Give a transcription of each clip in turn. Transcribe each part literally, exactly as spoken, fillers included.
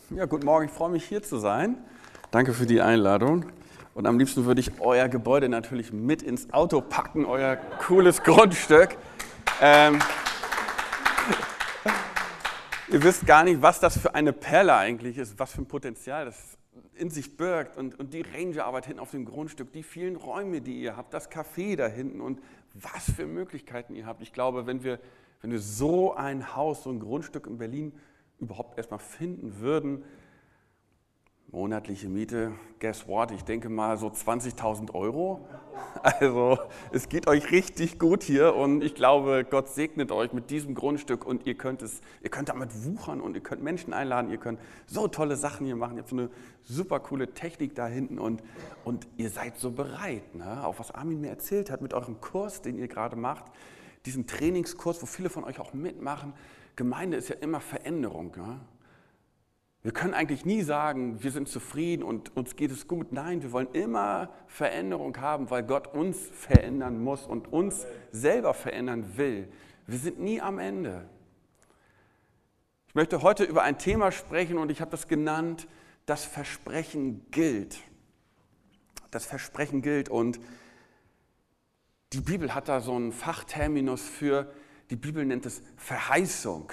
Ja, guten Morgen, ich freue mich hier zu sein. Danke für die Einladung. Und am liebsten würde ich euer Gebäude natürlich mit ins Auto packen, euer cooles Grundstück. Ähm, ihr wisst gar nicht, was das für eine Perle eigentlich ist, was für ein Potenzial das in sich birgt. Und, und die Rangerarbeit hinten auf dem Grundstück, die vielen Räume, die ihr habt, das Café da hinten und was für Möglichkeiten ihr habt. Ich glaube, wenn wir, wenn wir so ein Haus, so ein Grundstück in Berlin überhaupt erstmal finden würden, monatliche Miete, guess what, ich denke mal so zwanzigtausend Euro. Also es geht euch richtig gut hier und ich glaube, Gott segnet euch mit diesem Grundstück und ihr könnt es, ihr könnt damit wuchern und ihr könnt Menschen einladen, ihr könnt so tolle Sachen hier machen, ihr habt so eine super coole Technik da hinten und, und ihr seid so bereit, ne? Auch was Armin mir erzählt hat mit eurem Kurs, den ihr gerade macht, diesen Trainingskurs, wo viele von euch auch mitmachen. Gemeinde ist ja immer Veränderung. Ja? Wir können eigentlich nie sagen, wir sind zufrieden und uns geht es gut. Nein, wir wollen immer Veränderung haben, weil Gott uns verändern muss und uns selber verändern will. Wir sind nie am Ende. Ich möchte heute über ein Thema sprechen und ich habe das genannt, das Versprechen gilt. Das Versprechen gilt und die Bibel hat da so einen Fachterminus für. Die Bibel nennt es Verheißung.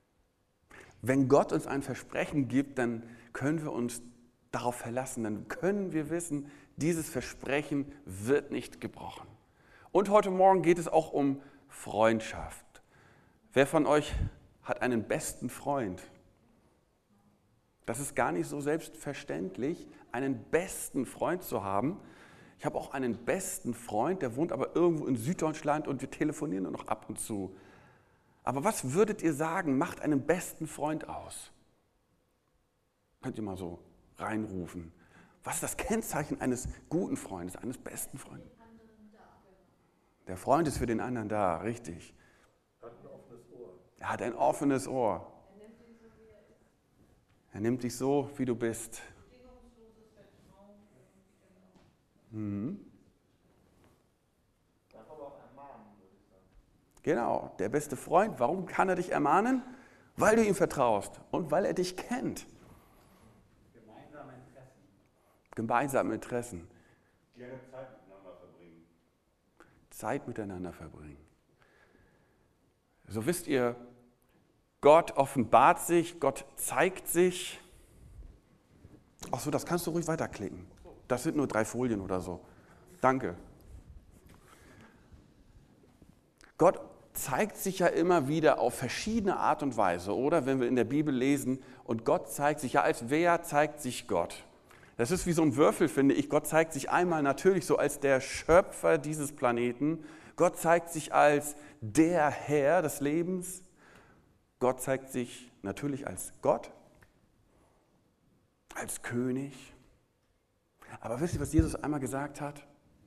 Wenn Gott uns ein Versprechen gibt, dann können wir uns darauf verlassen, dann können wir wissen, dieses Versprechen wird nicht gebrochen. Und heute Morgen geht es auch um Freundschaft. Wer von euch hat einen besten Freund? Das ist gar nicht so selbstverständlich, einen besten Freund zu haben. Ich habe auch einen besten Freund, der wohnt aber irgendwo in Süddeutschland und wir telefonieren nur noch ab und zu. Aber was würdet ihr sagen, macht einen besten Freund aus? Könnt ihr mal so reinrufen. Was ist das Kennzeichen eines guten Freundes, eines besten Freundes? Der Freund ist für den anderen da, richtig. Hat ein offenes Ohr. Er hat ein offenes Ohr. Er nimmt dich so, wie du bist. Mhm. Darf aber auch ermahnen, würde ich sagen. Genau, der beste Freund. Warum kann er dich ermahnen? Weil du ihm vertraust und weil er dich kennt. Gemeinsame Interessen. Gemeinsame Interessen. Gerne Zeit miteinander verbringen. Zeit miteinander verbringen. So wisst ihr, Gott offenbart sich, Gott zeigt sich. Ach so, das kannst du ruhig weiterklicken. Das sind nur drei Folien oder so. Danke. Gott zeigt sich ja immer wieder auf verschiedene Art und Weise, oder? Wenn wir in der Bibel lesen und Gott zeigt sich, ja, als wer zeigt sich Gott? Das ist wie so ein Würfel, finde ich. Gott zeigt sich einmal natürlich so als der Schöpfer dieses Planeten. Gott zeigt sich als der Herr des Lebens. Gott zeigt sich natürlich als Gott, als König. Aber wisst ihr, was Jesus einmal gesagt hat?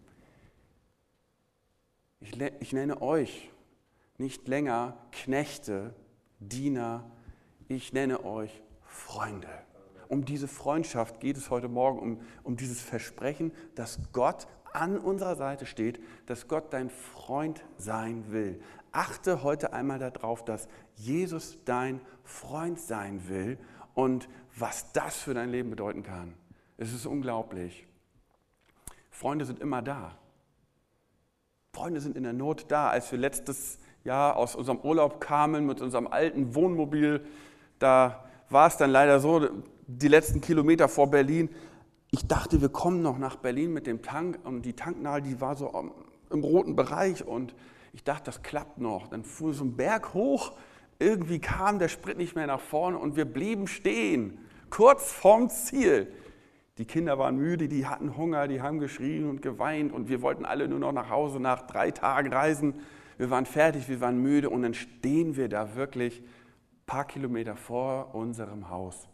Ich, ich nenne euch nicht länger Knechte, Diener, ich nenne euch Freunde. Um diese Freundschaft geht es heute Morgen, um, um dieses Versprechen, dass Gott an unserer Seite steht, dass Gott dein Freund sein will. Achte heute einmal darauf, dass Jesus dein Freund sein will und was das für dein Leben bedeuten kann. Es ist unglaublich. Freunde sind immer da. Freunde sind in der Not da. Als wir letztes Jahr aus unserem Urlaub kamen mit unserem alten Wohnmobil, da war es dann leider so, die letzten Kilometer vor Berlin, ich dachte, wir kommen noch nach Berlin mit dem Tank und die Tanknadel, die war so im roten Bereich und ich dachte, das klappt noch. Dann fuhr so ein Berg hoch, irgendwie kam der Sprit nicht mehr nach vorne und wir blieben stehen, kurz vorm Ziel. Die Kinder waren müde, die hatten Hunger, die haben geschrien und geweint und wir wollten alle nur noch nach Hause nach drei Tagen reisen. Wir waren fertig, wir waren müde und dann stehen wir da wirklich ein paar Kilometer vor unserem Haus.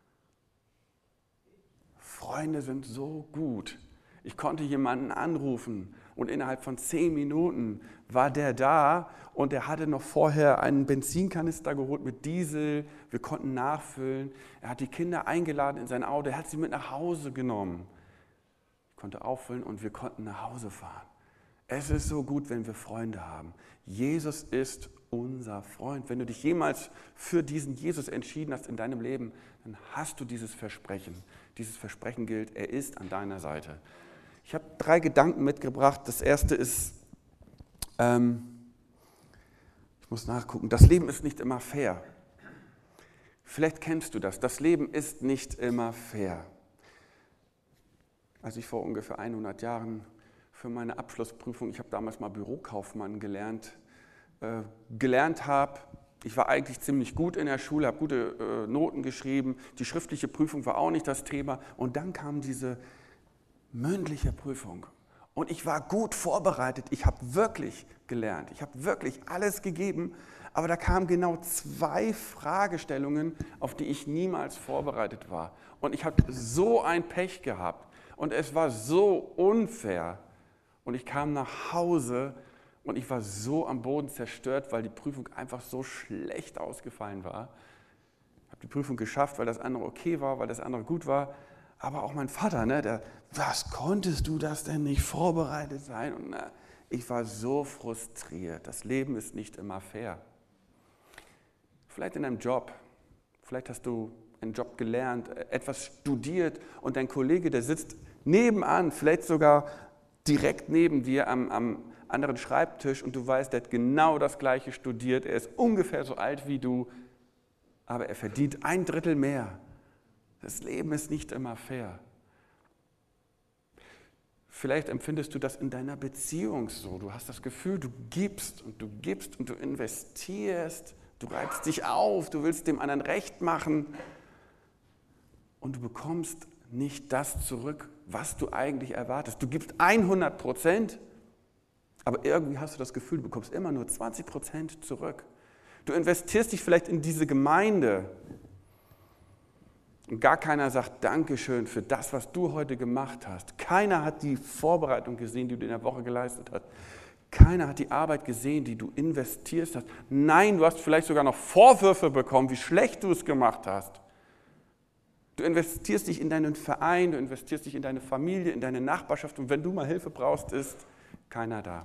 Freunde sind so gut. Ich konnte jemanden anrufen und innerhalb von zehn Minuten war der da und er hatte noch vorher einen Benzinkanister geholt mit Diesel. Wir konnten nachfüllen. Er hat die Kinder eingeladen in sein Auto. Er hat sie mit nach Hause genommen. Ich konnte auffüllen und wir konnten nach Hause fahren. Es ist so gut, wenn wir Freunde haben. Jesus ist unser Freund. Wenn du dich jemals für diesen Jesus entschieden hast in deinem Leben, dann hast du dieses Versprechen. Dieses Versprechen gilt, er ist an deiner Seite. Ich habe drei Gedanken mitgebracht. Das erste ist, ähm, ich muss nachgucken, das Leben ist nicht immer fair. Vielleicht kennst du das, das Leben ist nicht immer fair. Als ich vor ungefähr hundert Jahren für meine Abschlussprüfung, ich habe damals mal Bürokaufmann gelernt, äh, gelernt habe, ich war eigentlich ziemlich gut in der Schule, habe gute äh, Noten geschrieben, die schriftliche Prüfung war auch nicht das Thema und dann kam diese mündliche Prüfung und ich war gut vorbereitet, ich habe wirklich gelernt, ich habe wirklich alles gegeben, aber da kamen genau zwei Fragestellungen, auf die ich niemals vorbereitet war und ich habe so ein Pech gehabt. Und es war so unfair. Und ich kam nach Hause und ich war so am Boden zerstört, weil die Prüfung einfach so schlecht ausgefallen war. Ich habe die Prüfung geschafft, weil das andere okay war, weil das andere gut war. Aber auch mein Vater, ne, der, was konntest du das denn nicht vorbereitet sein? Und na, ich war so frustriert. Das Leben ist nicht immer fair. Vielleicht in deinem Job, vielleicht hast du einen Job gelernt, etwas studiert und dein Kollege, der sitzt nebenan, vielleicht sogar direkt neben dir am, am anderen Schreibtisch und du weißt, der hat genau das Gleiche studiert, er ist ungefähr so alt wie du, aber er verdient ein Drittel mehr. Das Leben ist nicht immer fair. Vielleicht empfindest du das in deiner Beziehung so. Du hast das Gefühl, du gibst und du gibst und du investierst, du reibst dich auf, du willst dem anderen recht machen und du bekommst nicht das zurück, was du eigentlich erwartest. Du gibst hundert Prozent, aber irgendwie hast du das Gefühl, du bekommst immer nur zwanzig Prozent zurück. Du investierst dich vielleicht in diese Gemeinde und gar keiner sagt Dankeschön für das, was du heute gemacht hast. Keiner hat die Vorbereitung gesehen, die du in der Woche geleistet hast. Keiner hat die Arbeit gesehen, die du investiert hast. Nein, du hast vielleicht sogar noch Vorwürfe bekommen, wie schlecht du es gemacht hast. Du investierst dich in deinen Verein, du investierst dich in deine Familie, in deine Nachbarschaft und wenn du mal Hilfe brauchst, ist keiner da.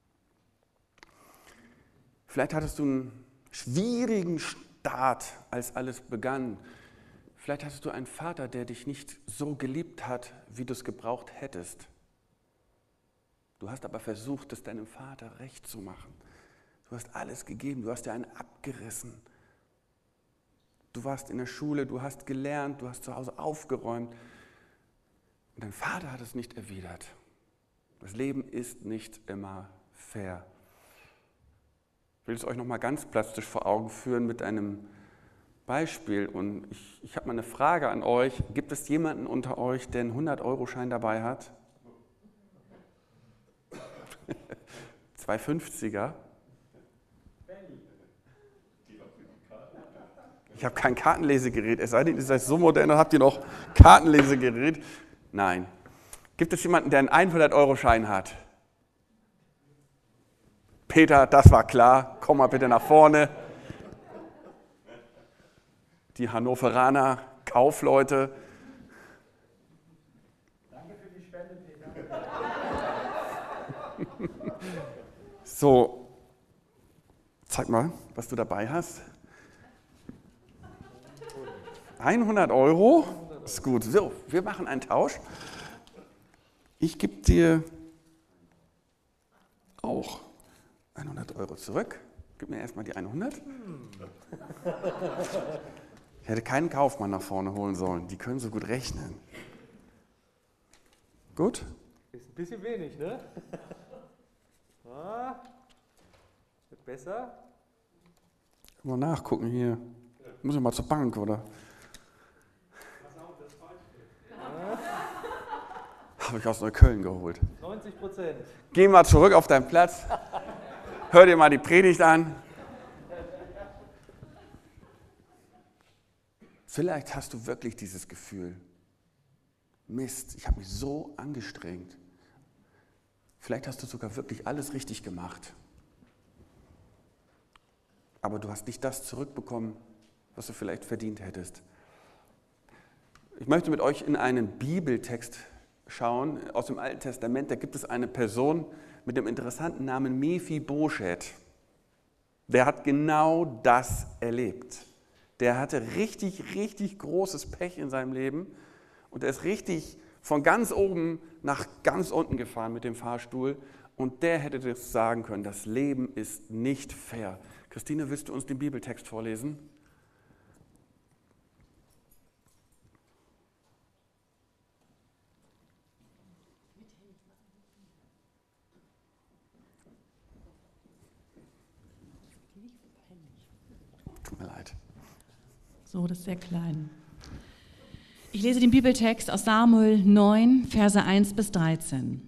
Vielleicht hattest du einen schwierigen Start, als alles begann. Vielleicht hattest du einen Vater, der dich nicht so geliebt hat, wie du es gebraucht hättest. Du hast aber versucht, es deinem Vater recht zu machen. Du hast alles gegeben, du hast dir einen abgerissen. Du warst in der Schule, du hast gelernt, du hast zu Hause aufgeräumt. Und dein Vater hat es nicht erwidert. Das Leben ist nicht immer fair. Ich will es euch nochmal ganz plastisch vor Augen führen mit einem Beispiel. Und ich, ich habe mal eine Frage an euch. Gibt es jemanden unter euch, der einen hundert-Euro-Schein dabei hat? Zwei fünfziger? Ich habe kein Kartenlesegerät, es sei denn, ihr seid so modern und habt ihr noch Kartenlesegerät. Nein. Gibt es jemanden, der einen hundert-Euro-Schein hat? Peter, das war klar, komm mal bitte nach vorne. Die Hannoveraner, Kaufleute. Danke für die Spende, Peter. So, zeig mal, was du dabei hast. hundert Euro, ist gut. So, wir machen einen Tausch. Ich gebe dir auch hundert Euro zurück. Gib mir erstmal die hundert. Ich hätte keinen Kaufmann nach vorne holen sollen. Die können so gut rechnen. Gut? Ist ein bisschen wenig, ne? Ah, wird besser. Mal nachgucken hier. Muss ich mal zur Bank, oder? Habe ich aus Neukölln geholt. neunzig Prozent. Geh mal zurück auf deinen Platz. Hör dir mal die Predigt an. Vielleicht hast du wirklich dieses Gefühl, Mist, ich habe mich so angestrengt. Vielleicht hast du sogar wirklich alles richtig gemacht. Aber du hast nicht das zurückbekommen, was du vielleicht verdient hättest. Ich möchte mit euch in einen Bibeltext schauen, aus dem Alten Testament. Da gibt es eine Person mit dem interessanten Namen Mephibosheth. der hat genau das erlebt. Der hatte richtig, richtig großes Pech in seinem Leben und er ist richtig von ganz oben nach ganz unten gefahren mit dem Fahrstuhl und der hätte das sagen können, das Leben ist nicht fair. Christine, willst du uns den Bibeltext vorlesen? Tut mir leid. So, das ist sehr klein. Ich lese den Bibeltext aus Samuel neun, Verse eins bis dreizehn.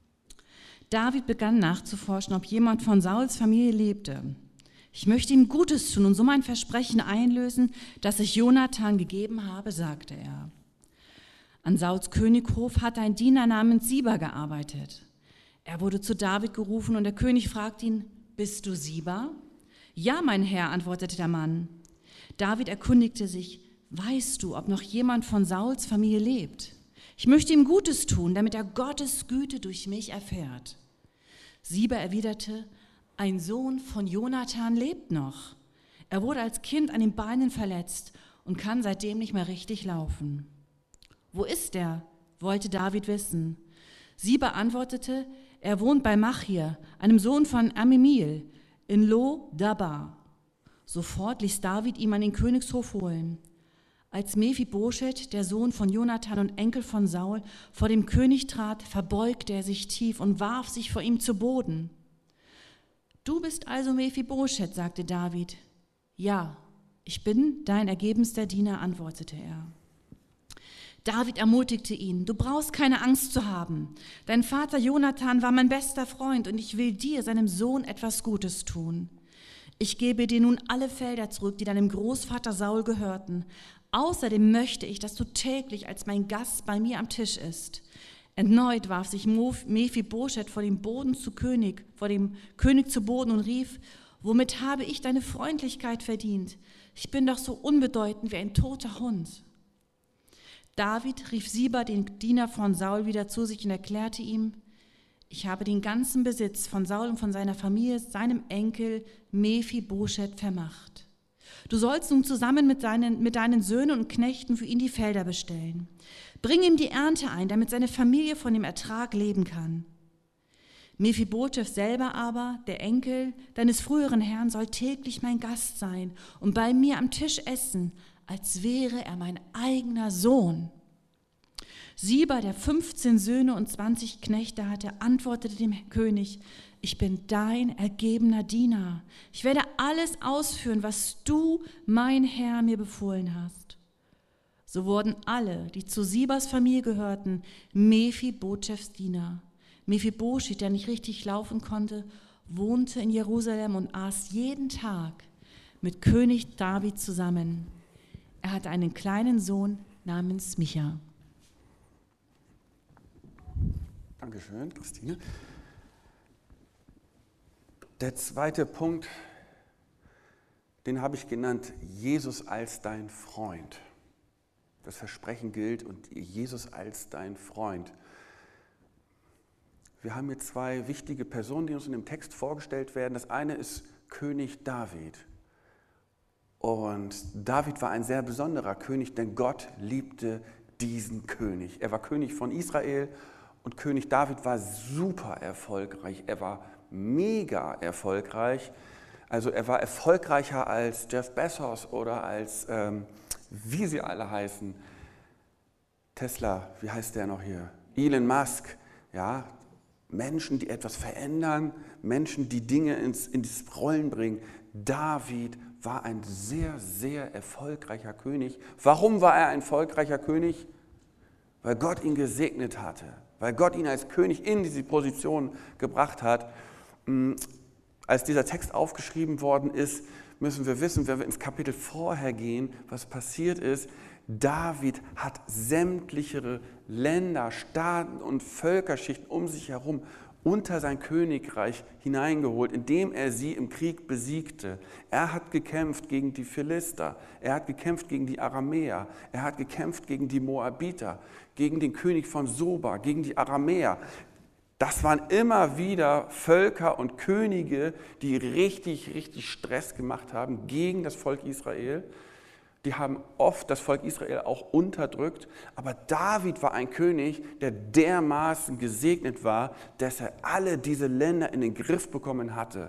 David begann nachzuforschen, ob jemand von Sauls Familie lebte. Ich möchte ihm Gutes tun und so mein Versprechen einlösen, das ich Jonathan gegeben habe, sagte er. An Sauls Könighof hatte ein Diener namens Siba gearbeitet. Er wurde zu David gerufen und der König fragte ihn, bist du Siba? Ja, mein Herr, antwortete der Mann. David erkundigte sich, weißt du, ob noch jemand von Sauls Familie lebt? Ich möchte ihm Gutes tun, damit er Gottes Güte durch mich erfährt. Siba erwiderte, ein Sohn von Jonathan lebt noch. Er wurde als Kind an den Beinen verletzt und kann seitdem nicht mehr richtig laufen. Wo ist er? Wollte David wissen. Siba antwortete, er wohnt bei Machir, einem Sohn von Ammiel, in Lo-Dabar. Sofort ließ David ihn an den Königshof holen. Als Mephibosheth, der Sohn von Jonathan und Enkel von Saul, vor dem König trat, verbeugte er sich tief und warf sich vor ihm zu Boden. Du bist also Mephibosheth, sagte David. Ja, ich bin dein ergebenster Diener, antwortete er. David ermutigte ihn, du brauchst keine Angst zu haben. Dein Vater Jonathan war mein bester Freund und ich will dir, seinem Sohn, etwas Gutes tun. Ich gebe dir nun alle Felder zurück, die deinem Großvater Saul gehörten. Außerdem möchte ich, dass du täglich als mein Gast bei mir am Tisch isst. Erneut warf sich Mephibosheth vor dem Boden zu König, vor dem König zu Boden und rief, womit habe ich deine Freundlichkeit verdient? Ich bin doch so unbedeutend wie ein toter Hund. David rief Siba, den Diener von Saul, wieder zu sich und erklärte ihm, ich habe den ganzen Besitz von Saul und von seiner Familie, seinem Enkel Mephibosheth vermacht. Du sollst nun zusammen mit deinen, mit deinen Söhnen und Knechten für ihn die Felder bestellen. Bring ihm die Ernte ein, damit seine Familie von dem Ertrag leben kann. Mephibosheth selber aber, der Enkel deines früheren Herrn, soll täglich mein Gast sein und bei mir am Tisch essen, als wäre er mein eigener Sohn. Siba, der fünfzehn Söhne und zwanzig Knechte hatte, antwortete dem König, ich bin dein ergebener Diener. Ich werde alles ausführen, was du, mein Herr, mir befohlen hast. So wurden alle, die zu Sibas Familie gehörten, Mephibosheths Diener. Mephibosheth, der nicht richtig laufen konnte, wohnte in Jerusalem und aß jeden Tag mit König David zusammen. Er hatte einen kleinen Sohn namens Micha. Dankeschön, Christine. Der zweite Punkt, den habe ich genannt, Jesus als dein Freund. Das Versprechen gilt und Jesus als dein Freund. Wir haben hier zwei wichtige Personen, die uns in dem Text vorgestellt werden. Das eine ist König David. Und David war ein sehr besonderer König, denn Gott liebte diesen König. Er war König von Israel und König David war super erfolgreich. Er war mega erfolgreich. Also er war erfolgreicher als Jeff Bezos oder als, ähm, wie sie alle heißen, Tesla, wie heißt der noch hier? Elon Musk, ja, Menschen, die etwas verändern, Menschen, die Dinge ins, ins Rollen bringen. David war ein sehr, sehr erfolgreicher König. Warum war er ein erfolgreicher König? Weil Gott ihn gesegnet hatte, weil Gott ihn als König in diese Position gebracht hat. Als dieser Text aufgeschrieben worden ist, müssen wir wissen, wenn wir ins Kapitel vorher gehen, was passiert ist. David hat sämtliche Länder, Staaten und Völkerschichten um sich herum unter sein Königreich hineingeholt, indem er sie im Krieg besiegte. Er hat gekämpft gegen die Philister, er hat gekämpft gegen die Aramäer, er hat gekämpft gegen die Moabiter, gegen den König von Soba, gegen die Aramäer. Das waren immer wieder Völker und Könige, die richtig, richtig Stress gemacht haben gegen das Volk Israel. Die haben oft das Volk Israel auch unterdrückt. Aber David war ein König, der dermaßen gesegnet war, dass er alle diese Länder in den Griff bekommen hatte.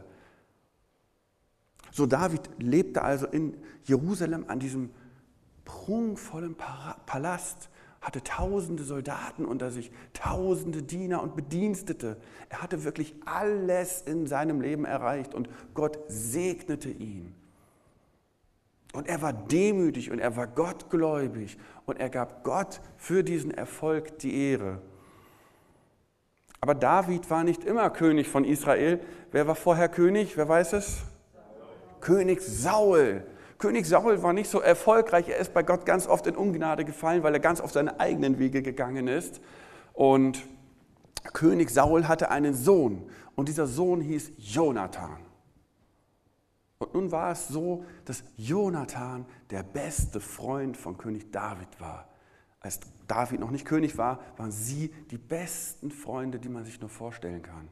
So David lebte also in Jerusalem an diesem prunkvollen Palast, hatte tausende Soldaten unter sich, tausende Diener und Bedienstete. Er hatte wirklich alles in seinem Leben erreicht und Gott segnete ihn. Und er war demütig und er war gottgläubig und er gab Gott für diesen Erfolg die Ehre. Aber David war nicht immer König von Israel. Wer war vorher König? Wer weiß es? Saul. König Saul. König Saul war nicht so erfolgreich. Er ist bei Gott ganz oft in Ungnade gefallen, weil er ganz auf seine eigenen Wege gegangen ist. Und König Saul hatte einen Sohn und dieser Sohn hieß Jonathan. Und nun war es so, dass Jonathan der beste Freund von König David war. Als David noch nicht König war, waren sie die besten Freunde, die man sich nur vorstellen kann.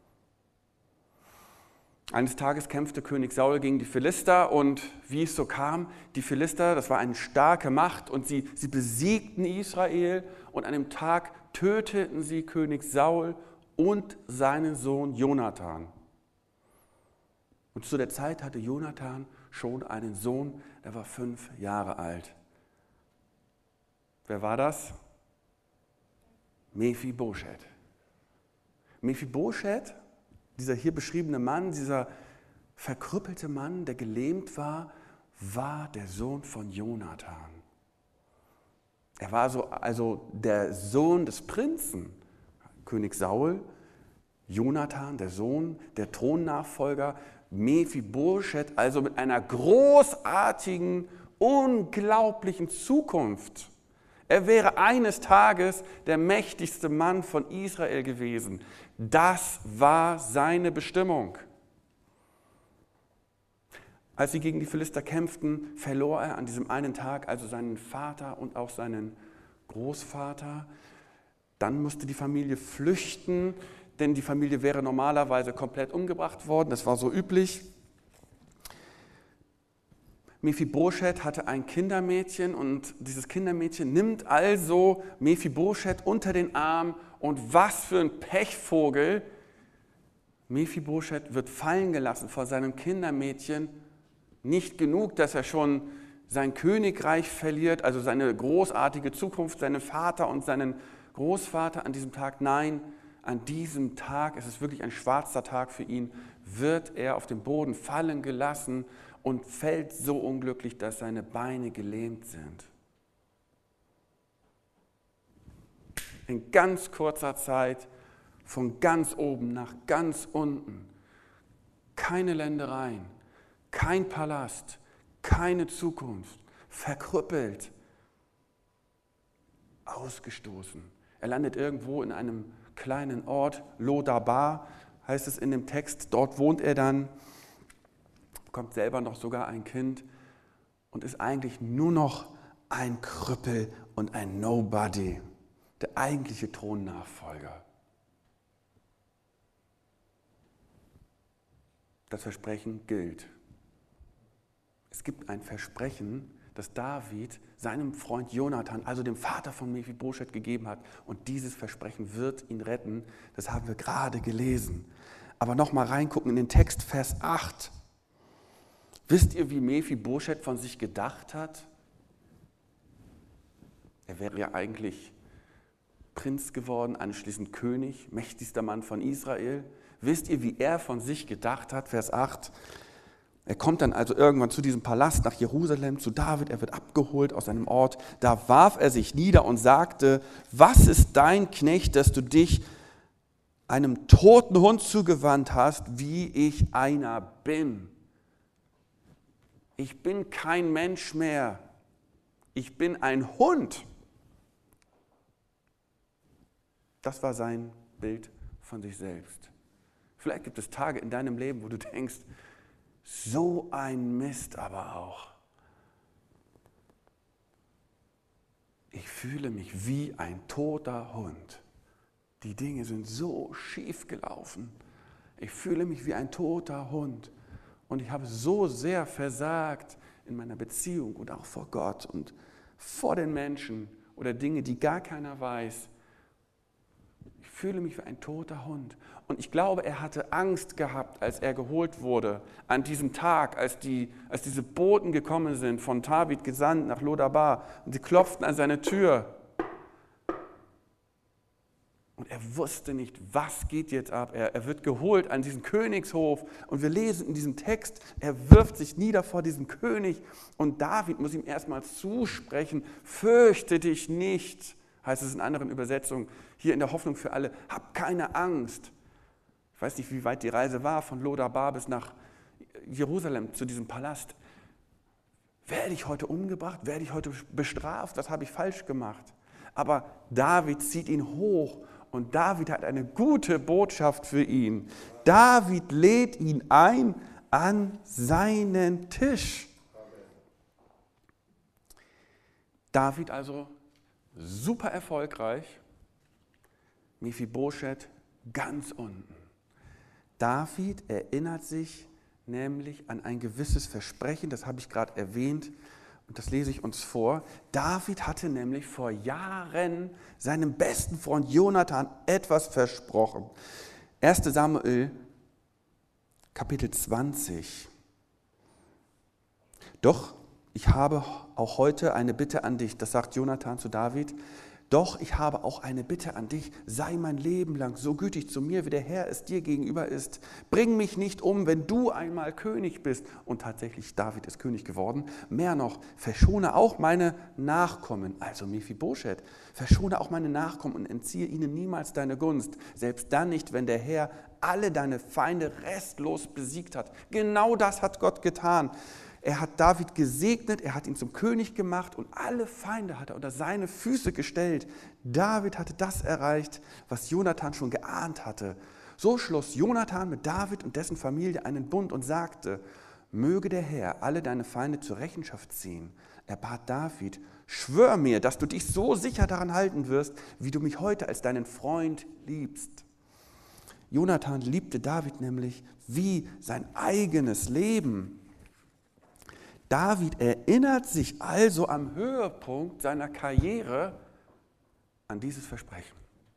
Eines Tages kämpfte König Saul gegen die Philister und wie es so kam, die Philister, das war eine starke Macht und sie, sie besiegten Israel und an dem Tag töteten sie König Saul und seinen Sohn Jonathan. Und zu der Zeit hatte Jonathan schon einen Sohn, der war fünf Jahre alt. Wer war das? Mephibosheth. Mephibosheth, dieser hier beschriebene Mann, dieser verkrüppelte Mann, der gelähmt war, war der Sohn von Jonathan. Er war so, also der Sohn des Prinzen, König Saul, Jonathan, der Sohn, der Thronnachfolger, Mephibosheth, also mit einer großartigen, unglaublichen Zukunft. Er wäre eines Tages der mächtigste Mann von Israel gewesen. Das war seine Bestimmung. Als sie gegen die Philister kämpften, verlor er an diesem einen Tag also seinen Vater und auch seinen Großvater. Dann musste die Familie flüchten, denn die Familie wäre normalerweise komplett umgebracht worden. Das war so üblich. Mephibosheth hatte ein Kindermädchen und dieses Kindermädchen nimmt also Mephibosheth unter den Arm und was für ein Pechvogel. Mephibosheth wird fallen gelassen vor seinem Kindermädchen. Nicht genug, dass er schon sein Königreich verliert, also seine großartige Zukunft, seinen Vater und seinen Großvater an diesem Tag. Nein, an diesem Tag, es ist wirklich ein schwarzer Tag für ihn, wird er auf den Boden fallen gelassen und fällt so unglücklich, dass seine Beine gelähmt sind. In ganz kurzer Zeit, von ganz oben nach ganz unten, keine Ländereien, kein Palast, keine Zukunft, verkrüppelt, ausgestoßen. Er landet irgendwo in einem kleinen Ort, Lodabar heißt es in dem Text, dort wohnt er dann, bekommt selber noch sogar ein Kind und ist eigentlich nur noch ein Krüppel und ein Nobody, der eigentliche Thronnachfolger. Das Versprechen gilt. Es gibt ein Versprechen, das David seinem Freund Jonathan, also dem Vater von Mephibosheth, gegeben hat. Und dieses Versprechen wird ihn retten. Das haben wir gerade gelesen. Aber nochmal reingucken in den Text, Vers acht. Wisst ihr, wie Mephibosheth von sich gedacht hat? Er wäre ja eigentlich Prinz geworden, anschließend König, mächtigster Mann von Israel. Wisst ihr, wie er von sich gedacht hat? Vers acht. Er kommt dann also irgendwann zu diesem Palast nach Jerusalem, zu David, er wird abgeholt aus seinem Ort. Da warf er sich nieder und sagte, was ist dein Knecht, dass du dich einem toten Hund zugewandt hast, wie ich einer bin? Ich bin kein Mensch mehr, ich bin ein Hund. Das war sein Bild von sich selbst. Vielleicht gibt es Tage in deinem Leben, wo du denkst, so ein Mist aber auch. Ich fühle mich wie ein toter Hund. die Dinge sind so schief gelaufen. Ich fühle mich wie ein toter Hund und ich habe so sehr versagt in meiner Beziehung und auch vor Gott und vor den Menschen oder Dinge, die gar keiner weiß. Ich fühle mich wie ein toter Hund. Und ich glaube, er hatte Angst gehabt, als er geholt wurde, an diesem Tag, als, die, als diese Boten gekommen sind, von David gesandt nach Lodabar und sie klopften an seine Tür. Und er wusste nicht, was geht jetzt ab. Er, er wird geholt an diesen Königshof und wir lesen in diesem Text, er wirft sich nieder vor diesem König und David muss ihm erstmal zusprechen, fürchte dich nicht, heißt es in anderen Übersetzungen, hier in der Hoffnung für alle, hab keine Angst. Ich weiß nicht, wie weit die Reise war, von Lodabar bis nach Jerusalem zu diesem Palast. Werde ich heute umgebracht? Werde ich heute bestraft? Was habe ich falsch gemacht? Aber David zieht ihn hoch und David hat eine gute Botschaft für ihn. David lädt ihn ein an seinen Tisch. David also super erfolgreich, Mephibosheth ganz unten. David erinnert sich nämlich an ein gewisses Versprechen, das habe ich gerade erwähnt und das lese ich uns vor. David hatte nämlich vor Jahren seinem besten Freund Jonathan etwas versprochen. erster Samuel, Kapitel zwanzig. Doch ich habe auch heute eine Bitte an dich, das sagt Jonathan zu David. Doch ich habe auch eine Bitte an dich, sei mein Leben lang so gütig zu mir, wie der Herr es dir gegenüber ist. Bring mich nicht um, wenn du einmal König bist. Und tatsächlich, David ist König geworden. Mehr noch, verschone auch meine Nachkommen, also Mephibosheth, verschone auch meine Nachkommen und entziehe ihnen niemals deine Gunst. Selbst dann nicht, wenn der Herr alle deine Feinde restlos besiegt hat. Genau das hat Gott getan. Er hat David gesegnet, er hat ihn zum König gemacht und alle Feinde hat er unter seine Füße gestellt. David hatte das erreicht, was Jonathan schon geahnt hatte. So schloss Jonathan mit David und dessen Familie einen Bund und sagte, möge der Herr alle deine Feinde zur Rechenschaft ziehen. Er bat David, schwör mir, dass du dich so sicher daran halten wirst, wie du mich heute als deinen Freund liebst. Jonathan liebte David nämlich wie sein eigenes Leben. David erinnert sich also am Höhepunkt seiner Karriere an dieses Versprechen.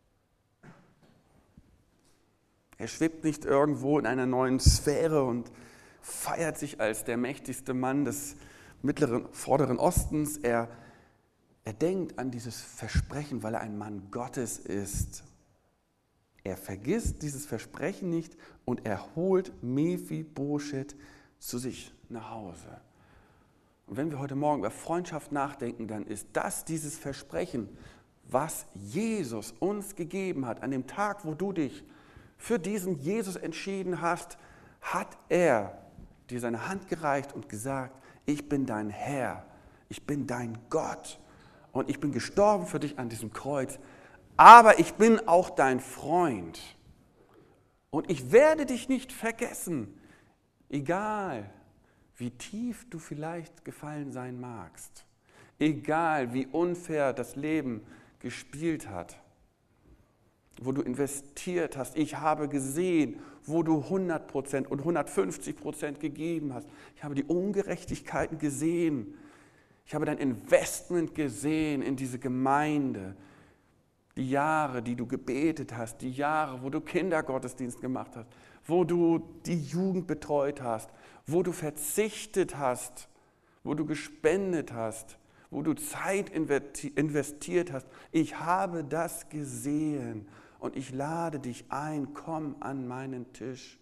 Er schwebt nicht irgendwo in einer neuen Sphäre und feiert sich als der mächtigste Mann des mittleren, vorderen Ostens. Er, er denkt an dieses Versprechen, weil er ein Mann Gottes ist. Er vergisst dieses Versprechen nicht und er holt Mephibosheth zu sich nach Hause. Und wenn wir heute Morgen über Freundschaft nachdenken, dann ist das dieses Versprechen, was Jesus uns gegeben hat. An dem Tag, wo du dich für diesen Jesus entschieden hast, hat er dir seine Hand gereicht und gesagt, ich bin dein Herr, ich bin dein Gott und ich bin gestorben für dich an diesem Kreuz, aber ich bin auch dein Freund und ich werde dich nicht vergessen, egal wie tief du vielleicht gefallen sein magst, egal wie unfair das Leben gespielt hat, wo du investiert hast. Ich habe gesehen, wo du hundert Prozent und hundertfünfzig Prozent gegeben hast. Ich habe die Ungerechtigkeiten gesehen. Ich habe dein Investment gesehen in diese Gemeinde. Die Jahre, die du gebetet hast, die Jahre, wo du Kindergottesdienst gemacht hast, wo du die Jugend betreut hast, wo du verzichtet hast, wo du gespendet hast, wo du Zeit investiert hast. Ich habe das gesehen und ich lade dich ein, komm an meinen Tisch.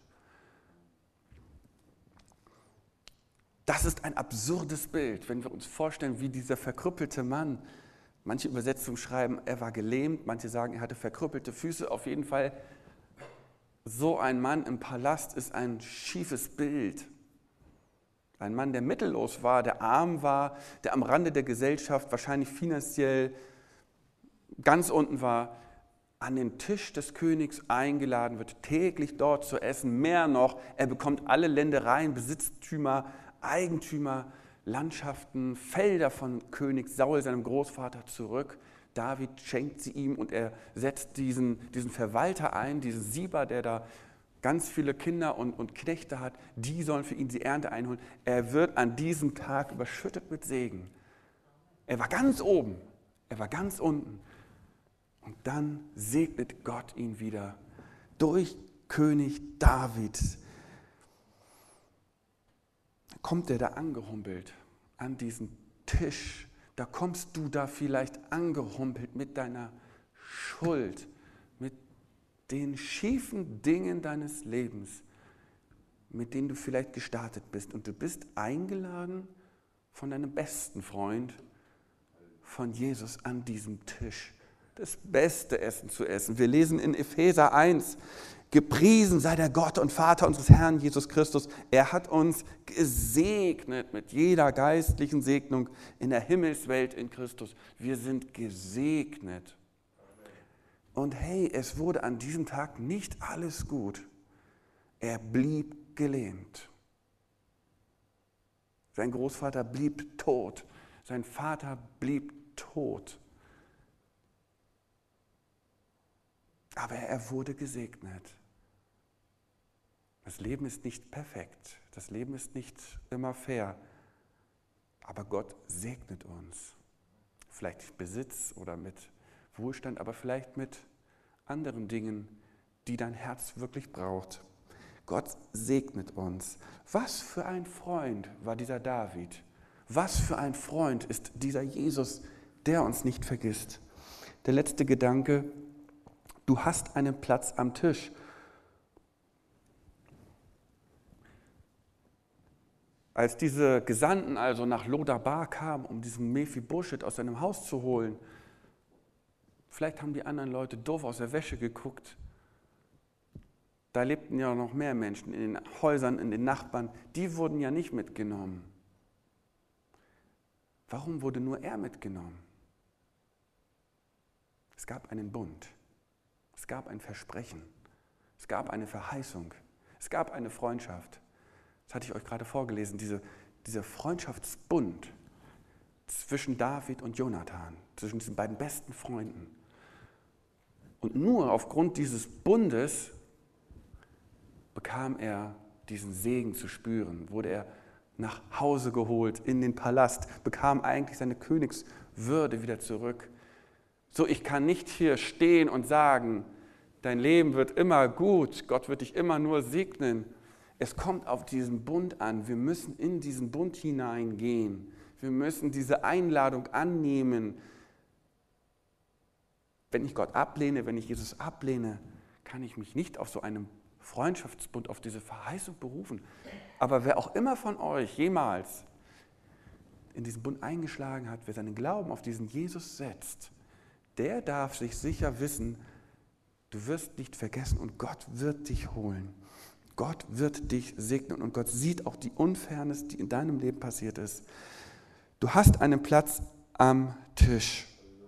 Das ist ein absurdes Bild, wenn wir uns vorstellen, wie dieser verkrüppelte Mann, manche Übersetzungen schreiben, er war gelähmt, manche sagen, er hatte verkrüppelte Füße. Auf jeden Fall, so ein Mann im Palast ist ein schiefes Bild. Ein Mann, der mittellos war, der arm war, der am Rande der Gesellschaft wahrscheinlich finanziell ganz unten war, an den Tisch des Königs eingeladen wird, täglich dort zu essen. Mehr noch, er bekommt alle Ländereien, Besitztümer, Eigentümer, Landschaften, Felder von König Saul, seinem Großvater, zurück. David schenkt sie ihm und er setzt diesen, diesen Verwalter ein, diesen Siba, der da ganz viele Kinder und, und Knechte hat, die sollen für ihn die Ernte einholen. Er wird an diesem Tag überschüttet mit Segen. Er war ganz oben, er war ganz unten. Und dann segnet Gott ihn wieder durch König David. Kommt er da angehumpelt an diesen Tisch. Da kommst du da vielleicht angehumpelt mit deiner Schuld, mit den schiefen Dingen deines Lebens, mit denen du vielleicht gestartet bist. Und du bist eingeladen von deinem besten Freund, von Jesus an diesem Tisch, das beste Essen zu essen. Wir lesen in Epheser eins, gepriesen sei der Gott und Vater unseres Herrn Jesus Christus. Er hat uns gesegnet mit jeder geistlichen Segnung in der Himmelswelt in Christus. Wir sind gesegnet. Und hey, es wurde an diesem Tag nicht alles gut. Er blieb gelähmt. Sein Großvater blieb tot. Sein Vater blieb tot. Aber er wurde gesegnet. Das Leben ist nicht perfekt. Das Leben ist nicht immer fair. Aber Gott segnet uns. Vielleicht mit Besitz oder mit Wohlstand, aber vielleicht mit anderen Dingen, die dein Herz wirklich braucht. Gott segnet uns. Was für ein Freund war dieser David? Was für ein Freund ist dieser Jesus, der uns nicht vergisst? Der letzte Gedanke: Du hast einen Platz am Tisch. Als diese Gesandten also nach Lodabar kamen, um diesen Mephibosheth aus seinem Haus zu holen, vielleicht haben die anderen Leute doof aus der Wäsche geguckt. Da lebten ja noch mehr Menschen in den Häusern, in den Nachbarn. Die wurden ja nicht mitgenommen. Warum wurde nur er mitgenommen? Es gab einen Bund. Es gab ein Versprechen. Es gab eine Verheißung. Es gab eine Freundschaft. Das hatte ich euch gerade vorgelesen, diese, dieser Freundschaftsbund zwischen David und Jonathan, zwischen diesen beiden besten Freunden. Und nur aufgrund dieses Bundes bekam er diesen Segen zu spüren, wurde er nach Hause geholt, in den Palast, bekam eigentlich seine Königswürde wieder zurück. So, ich kann nicht hier stehen und sagen, dein Leben wird immer gut, Gott wird dich immer nur segnen. Es kommt auf diesen Bund an. Wir müssen in diesen Bund hineingehen. Wir müssen diese Einladung annehmen. Wenn ich Gott ablehne, wenn ich Jesus ablehne, kann ich mich nicht auf so einen Freundschaftsbund, auf diese Verheißung berufen. Aber wer auch immer von euch jemals in diesen Bund eingeschlagen hat, wer seinen Glauben auf diesen Jesus setzt, der darf sich sicher wissen, du wirst nicht vergessen und Gott wird dich holen. Gott wird dich segnen und Gott sieht auch die Unfairness, die in deinem Leben passiert ist. Du hast einen Platz am Tisch.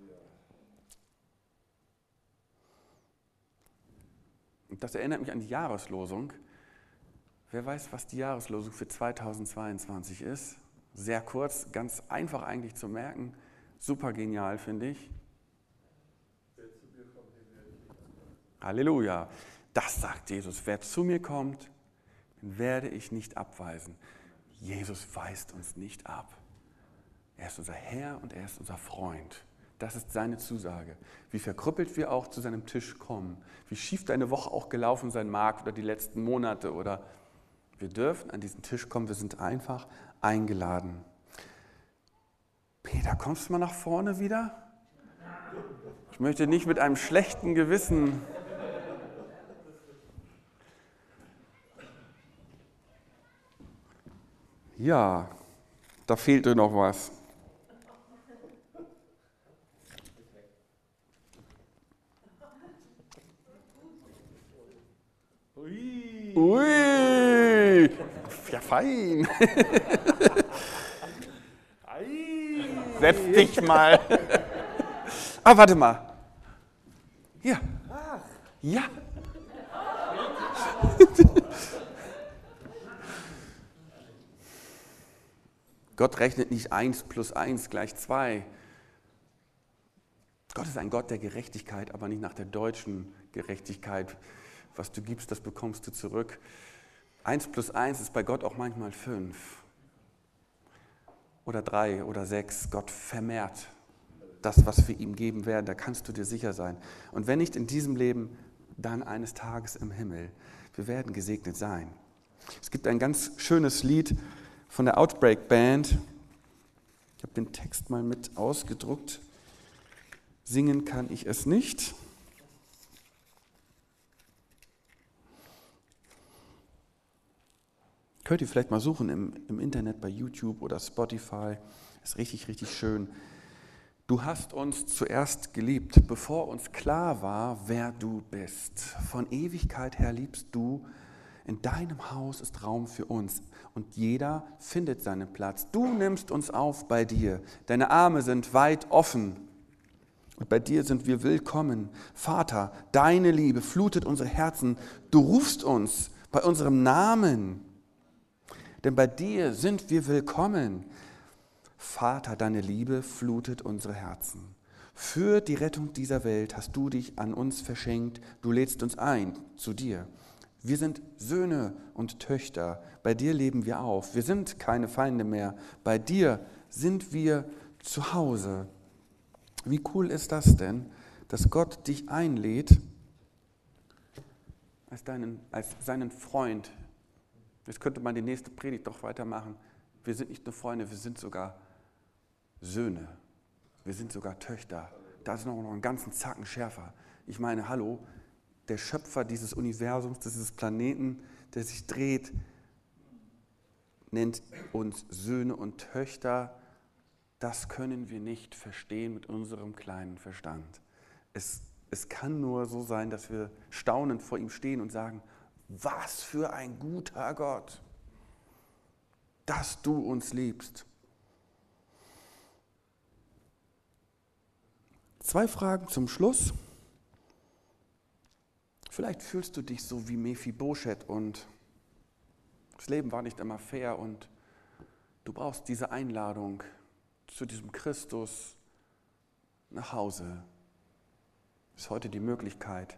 Und das erinnert mich an die Jahreslosung. Wer weiß, was die Jahreslosung für zweitausendzweiundzwanzig ist? Sehr kurz, ganz einfach eigentlich zu merken. Super genial, finde ich. Halleluja. Das sagt Jesus. Wer zu mir kommt, den werde ich nicht abweisen. Jesus weist uns nicht ab. Er ist unser Herr und er ist unser Freund. Das ist seine Zusage. Wie verkrüppelt wir auch zu seinem Tisch kommen, wie schief deine Woche auch gelaufen sein mag oder die letzten Monate, oder wir dürfen an diesen Tisch kommen, wir sind einfach eingeladen. Peter, kommst du mal nach vorne wieder? Ich möchte nicht mit einem schlechten Gewissen... Ja, da fehlte noch was. Ui. Ui, ja fein. Setz dich mal. Ah, warte mal. Hier. Ja. Gott rechnet nicht eins plus eins gleich zwei. Gott ist ein Gott der Gerechtigkeit, aber nicht nach der deutschen Gerechtigkeit. Was du gibst, das bekommst du zurück. Eins plus eins ist bei Gott auch manchmal fünf oder drei oder sechs. Gott vermehrt das, was wir ihm geben werden. Da kannst du dir sicher sein. Und wenn nicht in diesem Leben, dann eines Tages im Himmel. Wir werden gesegnet sein. Es gibt ein ganz schönes Lied von der Outbreak Band. Ich habe den Text mal mit ausgedruckt. Singen kann ich es nicht. Könnt ihr vielleicht mal suchen im, im Internet bei YouTube oder Spotify. Ist richtig, richtig schön. Du hast uns zuerst geliebt, bevor uns klar war, wer du bist. Von Ewigkeit her liebst du. In deinem Haus ist Raum für uns und jeder findet seinen Platz. Du nimmst uns auf bei dir. Deine Arme sind weit offen und bei dir sind wir willkommen. Vater, deine Liebe flutet unsere Herzen. Du rufst uns bei unserem Namen, denn bei dir sind wir willkommen. Vater, deine Liebe flutet unsere Herzen. Für die Rettung dieser Welt hast du dich an uns verschenkt. Du lädst uns ein zu dir. Wir sind Söhne und Töchter. Bei dir leben wir auf. Wir sind keine Feinde mehr. Bei dir sind wir zu Hause. Wie cool ist das denn, dass Gott dich einlädt als, deinen, als seinen Freund. Jetzt könnte man die nächste Predigt doch weitermachen. Wir sind nicht nur Freunde, wir sind sogar Söhne. Wir sind sogar Töchter. Da ist noch einen ganzen Zacken schärfer. Ich meine, hallo, der Schöpfer dieses Universums, dieses Planeten, der sich dreht, nennt uns Söhne und Töchter. Das können wir nicht verstehen mit unserem kleinen Verstand. Es, es kann nur so sein, dass wir staunend vor ihm stehen und sagen, was für ein guter Gott, dass du uns liebst. Zwei Fragen zum Schluss. Vielleicht fühlst du dich so wie Mephibosheth und das Leben war nicht immer fair und du brauchst diese Einladung zu diesem Christus nach Hause. Ist heute die Möglichkeit.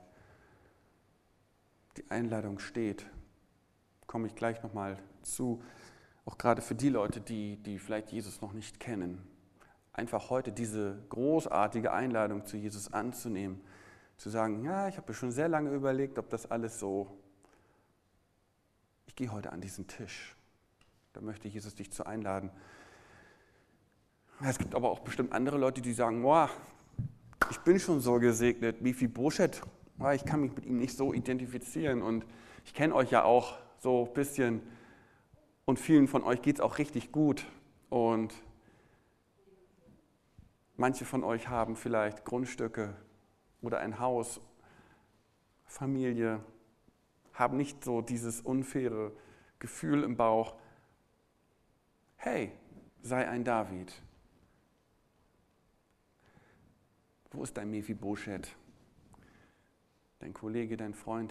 Die Einladung steht. Komme ich gleich nochmal zu. Auch gerade für die Leute, die, die vielleicht Jesus noch nicht kennen. Einfach heute diese großartige Einladung zu Jesus anzunehmen. Zu sagen, ja, ich habe mir schon sehr lange überlegt, ob das alles so, ich gehe heute an diesen Tisch. Da möchte Jesus dich zu einladen. Es gibt aber auch bestimmt andere Leute, die sagen, boah, ich bin schon so gesegnet, Mephibosheth, ich kann mich mit ihm nicht so identifizieren und ich kenne euch ja auch so ein bisschen und vielen von euch geht es auch richtig gut und manche von euch haben vielleicht Grundstücke oder ein Haus, Familie, haben nicht so dieses unfaire Gefühl im Bauch. Hey, sei ein David. Wo ist dein Mephibosheth? Dein Kollege, dein Freund?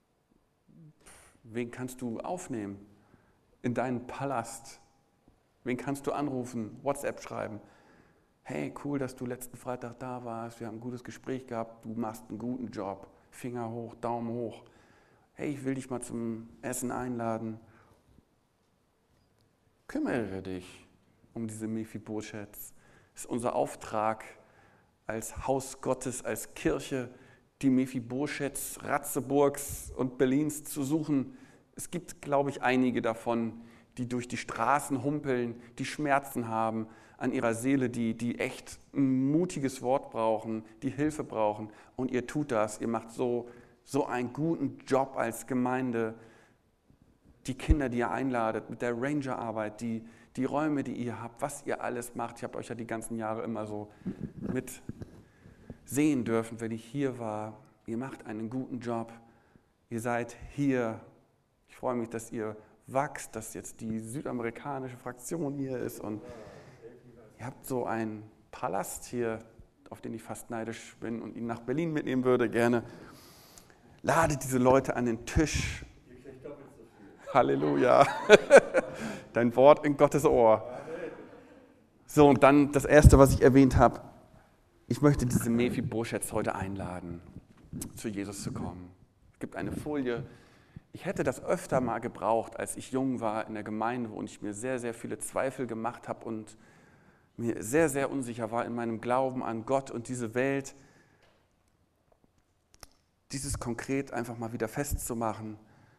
Wen kannst du aufnehmen in deinen Palast? Wen kannst du anrufen, WhatsApp schreiben? Hey, cool, dass du letzten Freitag da warst, wir haben ein gutes Gespräch gehabt, du machst einen guten Job, Finger hoch, Daumen hoch. Hey, ich will dich mal zum Essen einladen. Kümmere dich um diese Mephibosheths. Das ist unser Auftrag als Haus Gottes, als Kirche, die Mephibosheths, Ratzeburgs und Berlins zu suchen. Es gibt, glaube ich, einige davon, die durch die Straßen humpeln, die Schmerzen haben an ihrer Seele, die, die echt ein mutiges Wort brauchen, die Hilfe brauchen. Und ihr tut das, ihr macht so, so einen guten Job als Gemeinde. Die Kinder, die ihr einladet, mit der Ranger-Arbeit, die, die Räume, die ihr habt, was ihr alles macht. Ich habe euch ja die ganzen Jahre immer so mit sehen dürfen, wenn ich hier war. Ihr macht einen guten Job. Ihr seid hier. Ich freue mich, dass ihr wächst, dass jetzt die südamerikanische Fraktion hier ist und ihr habt so einen Palast hier, auf den ich fast neidisch bin und ihn nach Berlin mitnehmen würde, gerne. Ladet diese Leute an den Tisch. Halleluja. Dein Wort in Gottes Ohr. So, und dann das Erste, was ich erwähnt habe. Ich möchte diese Mephibosheths heute einladen, zu Jesus zu kommen. Es gibt eine Folie. Ich hätte das öfter mal gebraucht, als ich jung war in der Gemeinde, wo ich mir sehr, sehr viele Zweifel gemacht habe und mir sehr, sehr unsicher war in meinem Glauben an Gott und diese Welt. Dieses konkret einfach mal wieder festzumachen.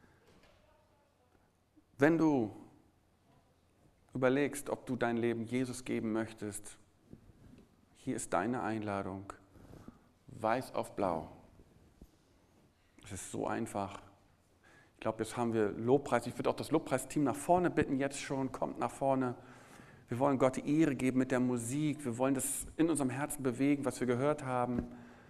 Wenn du überlegst, ob du dein Leben Jesus geben möchtest, hier ist deine Einladung. Weiß auf blau. Es ist so einfach. Ich glaube, jetzt haben wir Lobpreis. Ich würde auch das Lobpreisteam nach vorne bitten, jetzt schon. Kommt nach vorne. Wir wollen Gott die Ehre geben mit der Musik. Wir wollen das in unserem Herzen bewegen, was wir gehört haben.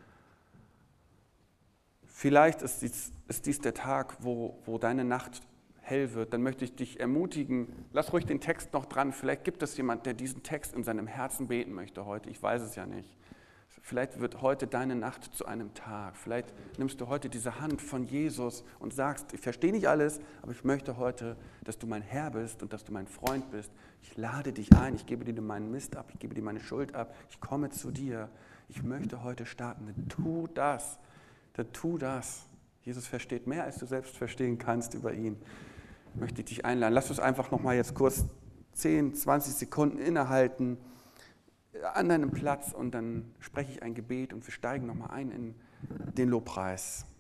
Vielleicht ist dies, ist dies der Tag, wo, wo deine Nacht hell wird. Dann möchte ich dich ermutigen, lass ruhig den Text noch dran. Vielleicht gibt es jemand, der diesen Text in seinem Herzen beten möchte heute. Ich weiß es ja nicht. Vielleicht wird heute deine Nacht zu einem Tag. Vielleicht nimmst du heute diese Hand von Jesus und sagst, ich verstehe nicht alles, aber ich möchte heute, dass du mein Herr bist und dass du mein Freund bist. Ich lade dich ein, ich gebe dir meinen Mist ab, ich gebe dir meine Schuld ab, ich komme zu dir. Ich möchte heute starten. Dann tu das, dann tu das. Jesus versteht mehr, als du selbst verstehen kannst über ihn. Ich möchte dich einladen. Lass uns einfach noch mal jetzt kurz zehn, zwanzig Sekunden innehalten an deinem Platz und dann spreche ich ein Gebet und wir steigen noch mal ein in den Lobpreis.